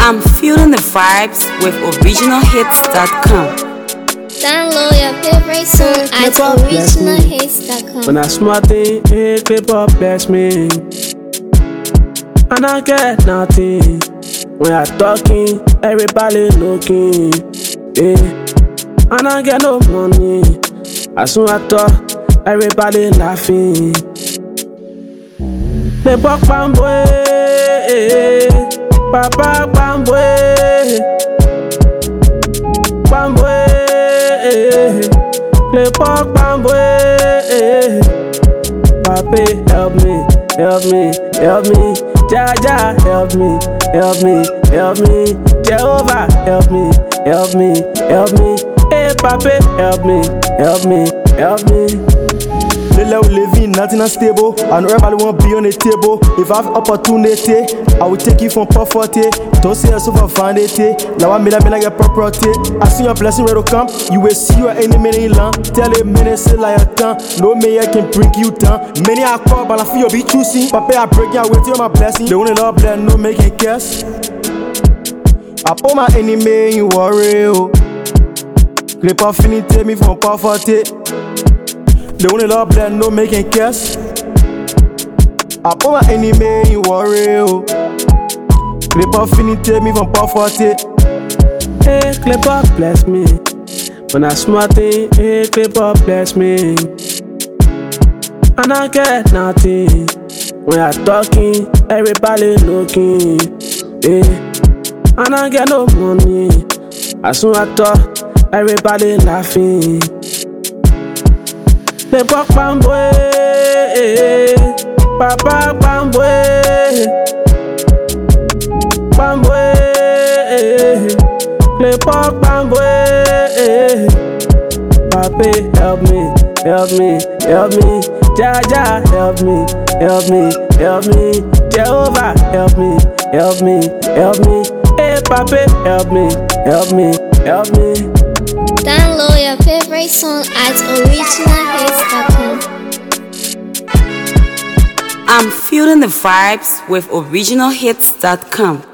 I'm feeling the vibes with originalhits.com. Download your favorite song at originalhits.com. When I smart thing, it clip up bless me. And I get nothing. When I talking, everybody looking. Yeah. And I get no money. As soon as I talk, everybody laughing. Le bok bambwe, papa bambwe, bambwe. Le bok bambwe, papi help me, help me, help me. Jaja help me, help me, help me. Jehovah help me, help me, help me. Hey papi help me, help me, help me. Let we living, nothing unstable. I know everybody won't be on the table. If I have opportunity, I will take you from poverty. Don't say yourself for vanity. Now I'm like a property. I see your blessing ready to come. You will see your enemy in long. Tell a minute, say like a tongue. No man can bring you down. Many are called, but I feel you be choosing. Papa, I break you, I wait till my blessing. The only love that no making cash. I put my enemy in worry. Clip off and take me from poverty. The only love that no making cash. I put my enemy in worry. Clip off and take me from poverty. Hey, clip up bless me. When I smart thing, hey, clip up bless me. And I get nothing. When I talking, everybody looking. Yeah. And I get no money. As soon as I talk, everybody laughing. Le bok bambwe, papa bambwe, bambwe. Le bok bambwe, papi help me, help me, help me. Jaja help me, help me, help me. Jehovah help me, help me, help me. Hey papi help me, help me, help me. Download your favorite song at originalhits.com. I'm feeling the vibes with originalhits.com.